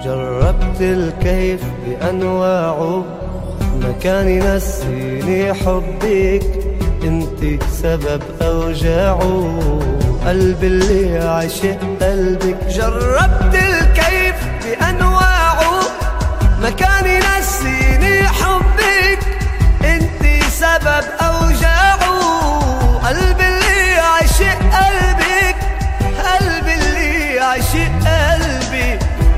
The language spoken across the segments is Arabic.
جربت الكيف بأنواعه، ما كان ينسيني حبك، انتي سبب أوجاعه، قلبي اللي عاشق قلبك. جربت الكيف بأنواعه، ما كان ينسيني حبك، انتي سبب أوجاعه، قلبي اللي عاشق قلبك، قلبي اللي عاشق قلبي.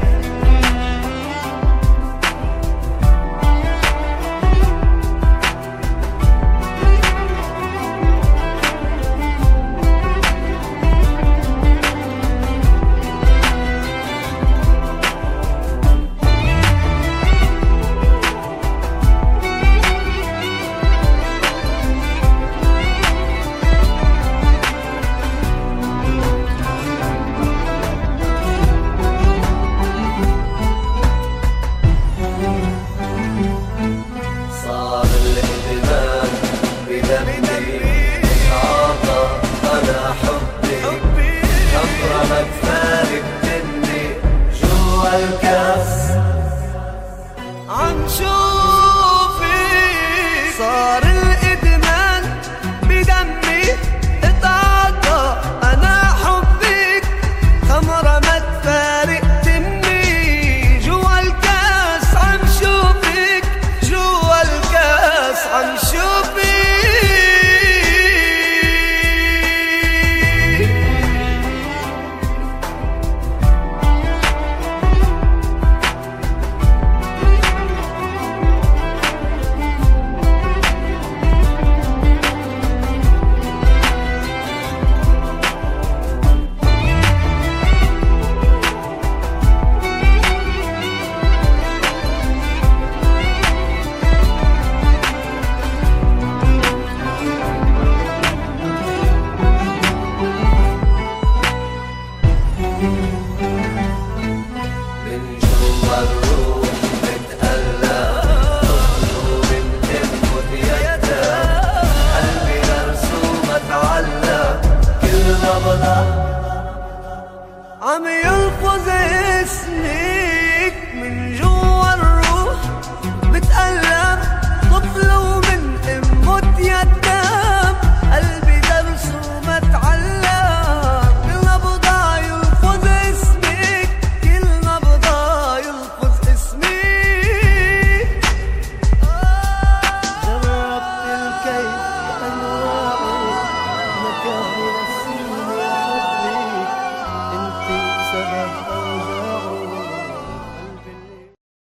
عم شوفك صار الإدمان بدمي، اتعاطى أنا حبك، خمرة ما تفارق تمي، جوا الكاس عم شوفك، جوا الكاس عم شوفك. عم يلفظ اسمك من جوا